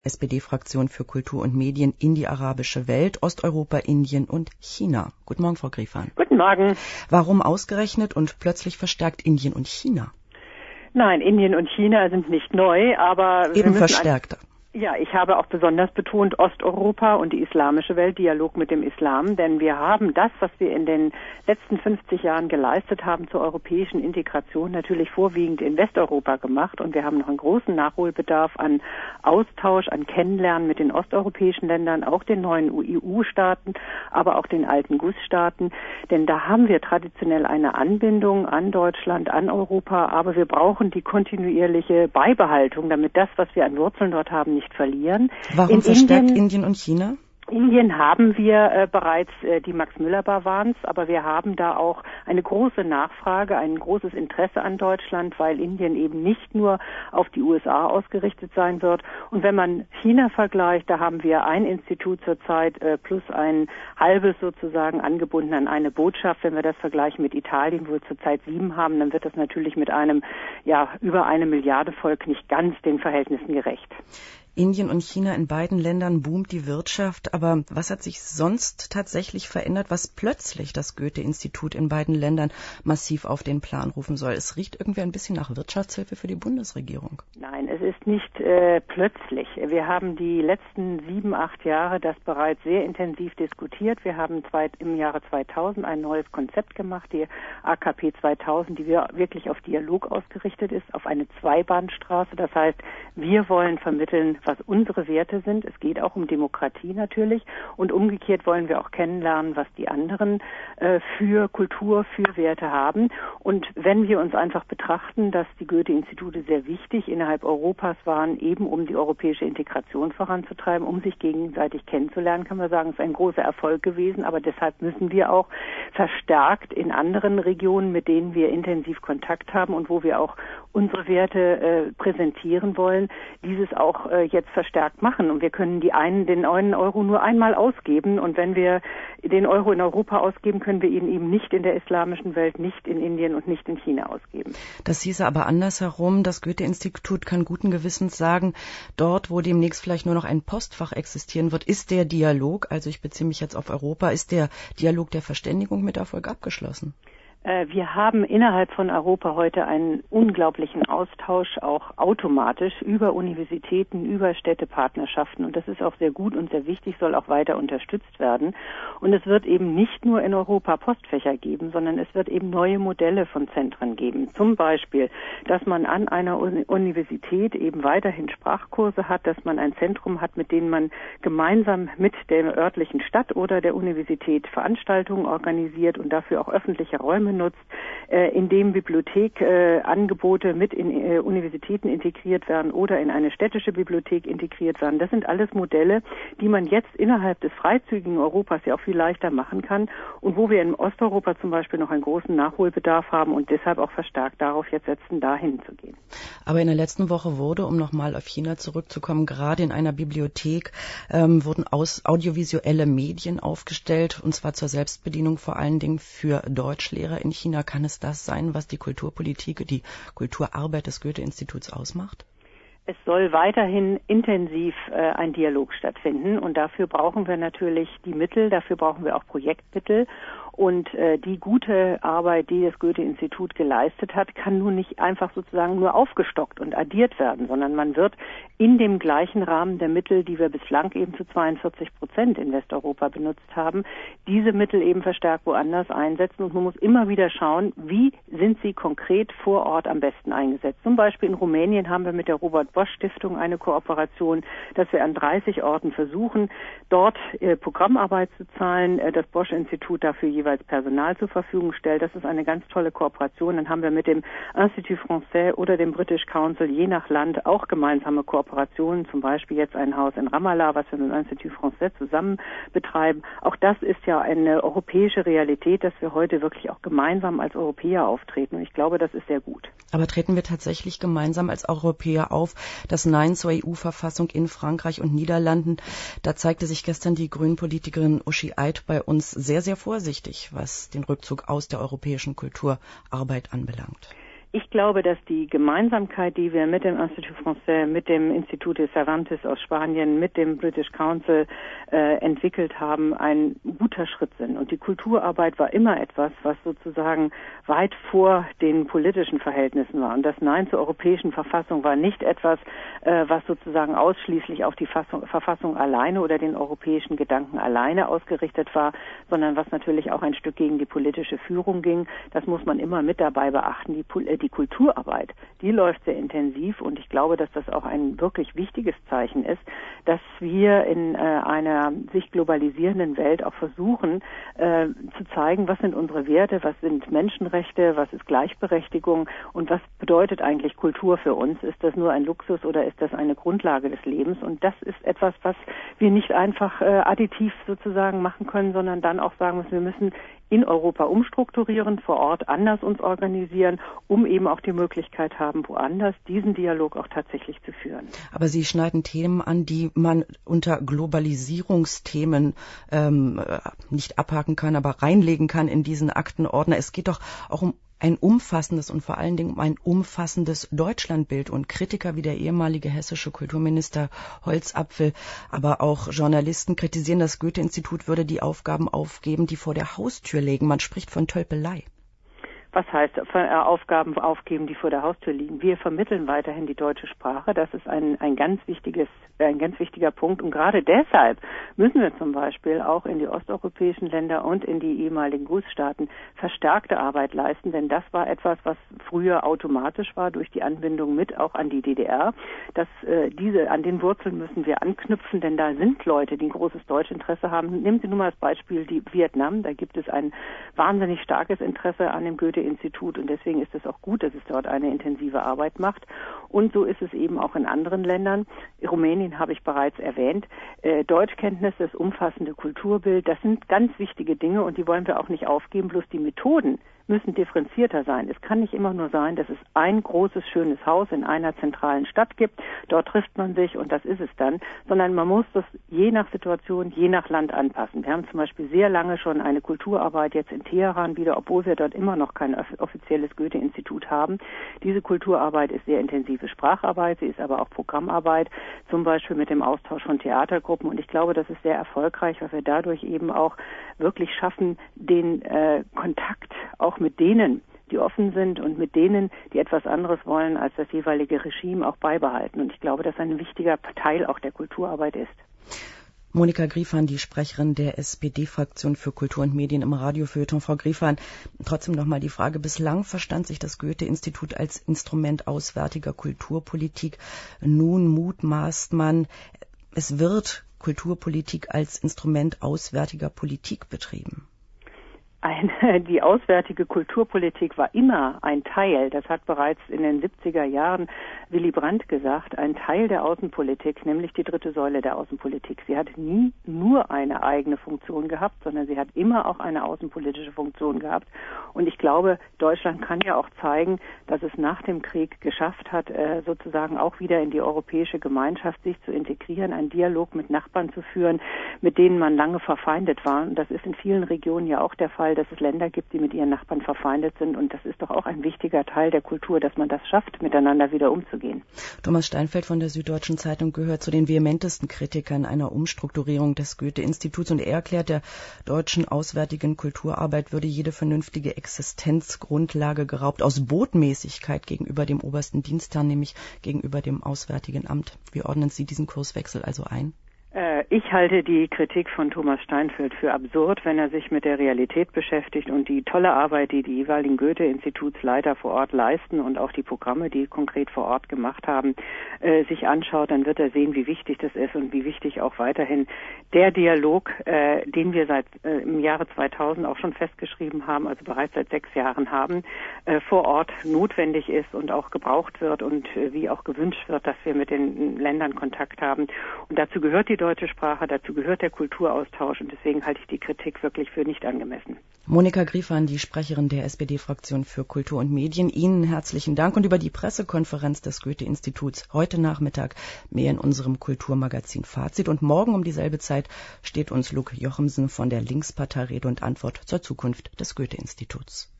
SPD-Fraktion für Kultur und Medien in die arabische Welt, Osteuropa, Indien und China. Guten Morgen, Frau Griefahn. Guten Morgen. Warum ausgerechnet und plötzlich verstärkt Indien und China? Nein, Indien und China sind nicht neu, aber eben verstärkter. Ja, ich habe auch besonders betont Osteuropa und die islamische Welt, Dialog mit dem Islam, denn wir haben das, was wir in den letzten 50 Jahren geleistet haben zur europäischen Integration, natürlich vorwiegend in Westeuropa gemacht und wir haben noch einen großen Nachholbedarf an Austausch, an Kennenlernen mit den osteuropäischen Ländern, auch den neuen EU-Staaten, aber auch den alten GUS-Staaten, denn da haben wir traditionell eine Anbindung an Deutschland, an Europa, aber wir brauchen die kontinuierliche Beibehaltung, damit das, was wir an Wurzeln dort haben, nicht verlieren. Warum verstärkt Indien und China? Indien haben wir bereits die Max-Müller-Bavans, aber wir haben da auch eine große Nachfrage, ein großes Interesse an Deutschland, weil Indien eben nicht nur auf die USA ausgerichtet sein wird. Und wenn man China vergleicht, da haben wir ein Institut zurzeit plus ein halbes sozusagen angebunden an eine Botschaft. Wenn wir das vergleichen mit Italien, wo wir zurzeit 7 haben, dann wird das natürlich mit einem über 1 Milliarde Volk nicht ganz den Verhältnissen gerecht. Indien und China, in beiden Ländern boomt die Wirtschaft, aber was hat sich sonst tatsächlich verändert, was plötzlich das Goethe-Institut in beiden Ländern massiv auf den Plan rufen soll? Es riecht irgendwie ein bisschen nach Wirtschaftshilfe für die Bundesregierung. Nein, es ist nicht plötzlich. Wir haben die letzten 7, 8 Jahre das bereits sehr intensiv diskutiert. Wir haben im Jahre 2000 ein neues Konzept gemacht, die AKP 2000, die wirklich auf Dialog ausgerichtet ist, auf eine Zweibahnstraße. Das heißt, wir wollen vermitteln, was unsere Werte sind. Es geht auch um Demokratie natürlich und umgekehrt wollen wir auch kennenlernen, was die anderen für Kultur, für Werte haben. Und wenn wir uns einfach betrachten, dass die Goethe-Institute sehr wichtig innerhalb Europas waren, eben um die europäische Integration voranzutreiben, um sich gegenseitig kennenzulernen, kann man sagen, es ist ein großer Erfolg gewesen, aber deshalb müssen wir auch verstärkt in anderen Regionen, mit denen wir intensiv Kontakt haben und wo wir auch unsere Werte präsentieren wollen, dieses auch jetzt verstärkt machen. Und wir können den 1 Euro nur einmal ausgeben. Und wenn wir den Euro in Europa ausgeben, können wir ihn eben nicht in der islamischen Welt, nicht in Indien und nicht in China ausgeben. Das hieße aber andersherum. Das Goethe-Institut kann guten Gewissens sagen, dort, wo demnächst vielleicht nur noch ein Postfach existieren wird, ist der Dialog, also ich beziehe mich jetzt auf Europa, ist der Dialog der Verständigung mit Erfolg abgeschlossen? Wir haben innerhalb von Europa heute einen unglaublichen Austausch, auch automatisch über Universitäten, über Städtepartnerschaften. Und das ist auch sehr gut und sehr wichtig, soll auch weiter unterstützt werden. Und es wird eben nicht nur in Europa Postfächer geben, sondern es wird eben neue Modelle von Zentren geben. Zum Beispiel, dass man an einer Universität eben weiterhin Sprachkurse hat, dass man ein Zentrum hat, mit dem man gemeinsam mit der örtlichen Stadt oder der Universität Veranstaltungen organisiert und dafür auch öffentliche Räume nutzt, in dem Bibliothekangebote mit in Universitäten integriert werden oder in eine städtische Bibliothek integriert werden. Das sind alles Modelle, die man jetzt innerhalb des freizügigen Europas ja auch viel leichter machen kann und wo wir in Osteuropa zum Beispiel noch einen großen Nachholbedarf haben und deshalb auch verstärkt darauf jetzt setzen, dahin zu gehen. Aber in der letzten Woche wurde, um nochmal auf China zurückzukommen, gerade in einer Bibliothek wurden audiovisuelle Medien aufgestellt, und zwar zur Selbstbedienung vor allen Dingen für Deutschlehrer in China. Kann es das sein, was die Kulturpolitik, die Kulturarbeit des Goethe-Instituts ausmacht? Es soll weiterhin intensiv ein Dialog stattfinden und dafür brauchen wir natürlich die Mittel, dafür brauchen wir auch Projektmittel. Und die gute Arbeit, die das Goethe-Institut geleistet hat, kann nun nicht einfach sozusagen nur aufgestockt und addiert werden, sondern man wird in dem gleichen Rahmen der Mittel, die wir bislang eben zu 42% in Westeuropa benutzt haben, diese Mittel eben verstärkt woanders einsetzen. Und man muss immer wieder schauen, wie sind sie konkret vor Ort am besten eingesetzt. Zum Beispiel in Rumänien haben wir mit der Robert-Bosch-Stiftung eine Kooperation, dass wir an 30 Orten versuchen, dort Programmarbeit zu zahlen. Das Bosch-Institut dafür jeweils Personal zur Verfügung stellt. Das ist eine ganz tolle Kooperation. Dann haben wir mit dem Institut Français oder dem British Council je nach Land auch gemeinsame Kooperationen, zum Beispiel jetzt ein Haus in Ramallah, was wir mit dem Institut Français zusammen betreiben. Auch das ist ja eine europäische Realität, dass wir heute wirklich auch gemeinsam als Europäer auftreten. Und ich glaube, das ist sehr gut. Aber treten wir tatsächlich gemeinsam als Europäer auf? Das Nein zur EU-Verfassung in Frankreich und Niederlanden, da zeigte sich gestern die Grünen-Politikerin Uschi Eid bei uns sehr, sehr vorsichtig, was den Rückzug aus der europäischen Kulturarbeit anbelangt. Ich glaube, dass die Gemeinsamkeit, die wir mit dem Institut Français, mit dem Institut de Cervantes aus Spanien, mit dem British Council entwickelt haben, ein guter Schritt sind. Und die Kulturarbeit war immer etwas, was sozusagen weit vor den politischen Verhältnissen war. Und das Nein zur europäischen Verfassung war nicht etwas, was sozusagen ausschließlich auf die Verfassung alleine oder den europäischen Gedanken alleine ausgerichtet war, sondern was natürlich auch ein Stück gegen die politische Führung ging. Das muss man immer mit dabei beachten. Die Kulturarbeit, die läuft sehr intensiv und ich glaube, dass das auch ein wirklich wichtiges Zeichen ist, dass wir in einer sich globalisierenden Welt auch versuchen zu zeigen, was sind unsere Werte, was sind Menschenrechte, was ist Gleichberechtigung und was bedeutet eigentlich Kultur für uns? Ist das nur ein Luxus oder ist das eine Grundlage des Lebens? Und das ist etwas, was wir nicht einfach additiv sozusagen machen können, sondern dann auch sagen müssen, wir müssen in Europa umstrukturieren, vor Ort anders uns organisieren, um eben auch die Möglichkeit haben, woanders diesen Dialog auch tatsächlich zu führen. Aber Sie schneiden Themen an, die man unter Globalisierungsthemen nicht abhaken kann, aber reinlegen kann in diesen Aktenordner. Es geht doch auch um ein umfassendes und vor allen Dingen um ein umfassendes Deutschlandbild. Und Kritiker wie der ehemalige hessische Kulturminister Holzapfel, aber auch Journalisten kritisieren, das Goethe-Institut würde die Aufgaben aufgeben, die vor der Haustür liegen. Man spricht von Tölpelei. Was heißt Aufgaben aufgeben, die vor der Haustür liegen? Wir vermitteln weiterhin die deutsche Sprache. Das ist ein ganz wichtiger Punkt. Und gerade deshalb müssen wir zum Beispiel auch in die osteuropäischen Länder und in die ehemaligen Gussstaaten verstärkte Arbeit leisten. Denn das war etwas, was früher automatisch war durch die Anbindung mit auch an die DDR. An den Wurzeln müssen wir anknüpfen, denn da sind Leute, die ein großes Deutschinteresse haben. Nehmen Sie nur mal als Beispiel Vietnam. Da gibt es ein wahnsinnig starkes Interesse an dem Goethe-Institut und deswegen ist es auch gut, dass es dort eine intensive Arbeit macht. Und so ist es eben auch in anderen Ländern. Rumänien habe ich bereits erwähnt. Deutschkenntnis, das umfassende Kulturbild, das sind ganz wichtige Dinge und die wollen wir auch nicht aufgeben. Bloß die Methoden müssen differenzierter sein. Es kann nicht immer nur sein, dass es ein großes, schönes Haus in einer zentralen Stadt gibt. Dort trifft man sich und das ist es dann. Sondern man muss das je nach Situation, je nach Land anpassen. Wir haben zum Beispiel sehr lange schon eine Kulturarbeit jetzt in Teheran wieder, obwohl wir dort immer noch kein offizielles Goethe-Institut haben. Diese Kulturarbeit ist sehr intensive Spracharbeit, sie ist aber auch Programmarbeit, zum Beispiel mit dem Austausch von Theatergruppen. Und ich glaube, das ist sehr erfolgreich, weil wir dadurch eben auch wirklich schaffen, den Kontakt auch mit denen, die offen sind und mit denen, die etwas anderes wollen als das jeweilige Regime, auch beibehalten. Und ich glaube, dass ein wichtiger Teil auch der Kulturarbeit ist. Monika Griefahn, die Sprecherin der SPD-Fraktion für Kultur und Medien im Radiofeuilleton. Frau Griefahn, trotzdem noch mal die Frage. Bislang verstand sich das Goethe-Institut als Instrument auswärtiger Kulturpolitik. Nun mutmaßt man, es wird Kulturpolitik als Instrument auswärtiger Politik betrieben. Die auswärtige Kulturpolitik war immer ein Teil, das hat bereits in den 70er Jahren Willy Brandt gesagt, ein Teil der Außenpolitik, nämlich die dritte Säule der Außenpolitik. Sie hat nie nur eine eigene Funktion gehabt, sondern sie hat immer auch eine außenpolitische Funktion gehabt. Und ich glaube, Deutschland kann ja auch zeigen, dass es nach dem Krieg geschafft hat, sozusagen auch wieder in die europäische Gemeinschaft sich zu integrieren, einen Dialog mit Nachbarn zu führen, mit denen man lange verfeindet war. Und das ist in vielen Regionen ja auch der Fall, dass es Länder gibt, die mit ihren Nachbarn verfeindet sind. Und das ist doch auch ein wichtiger Teil der Kultur, dass man das schafft, miteinander wieder umzugehen. Thomas Steinfeld von der Süddeutschen Zeitung gehört zu den vehementesten Kritikern einer Umstrukturierung des Goethe-Instituts. Und er erklärt, der deutschen auswärtigen Kulturarbeit würde jede vernünftige Existenzgrundlage geraubt aus Botmäßigkeit gegenüber dem obersten Dienstherrn, nämlich gegenüber dem Auswärtigen Amt. Wie ordnen Sie diesen Kurswechsel also ein? Ich halte die Kritik von Thomas Steinfeld für absurd, wenn er sich mit der Realität beschäftigt und die tolle Arbeit, die die jeweiligen Goethe-Institutsleiter vor Ort leisten und auch die Programme, die konkret vor Ort gemacht haben, sich anschaut, dann wird er sehen, wie wichtig das ist und wie wichtig auch weiterhin der Dialog, den wir seit im Jahre 2000 auch schon festgeschrieben haben, also bereits seit 6 Jahren haben, vor Ort notwendig ist und auch gebraucht wird und wie auch gewünscht wird, dass wir mit den Ländern Kontakt haben. Und dazu gehört die deutsche Sprache, dazu gehört der Kulturaustausch und deswegen halte ich die Kritik wirklich für nicht angemessen. Monika Griefahn, die Sprecherin der SPD-Fraktion für Kultur und Medien, Ihnen herzlichen Dank und über die Pressekonferenz des Goethe-Instituts heute Nachmittag mehr in unserem Kulturmagazin Fazit und morgen um dieselbe Zeit steht uns Luc Jochemsen von der Linkspartei Rede und Antwort zur Zukunft des Goethe-Instituts.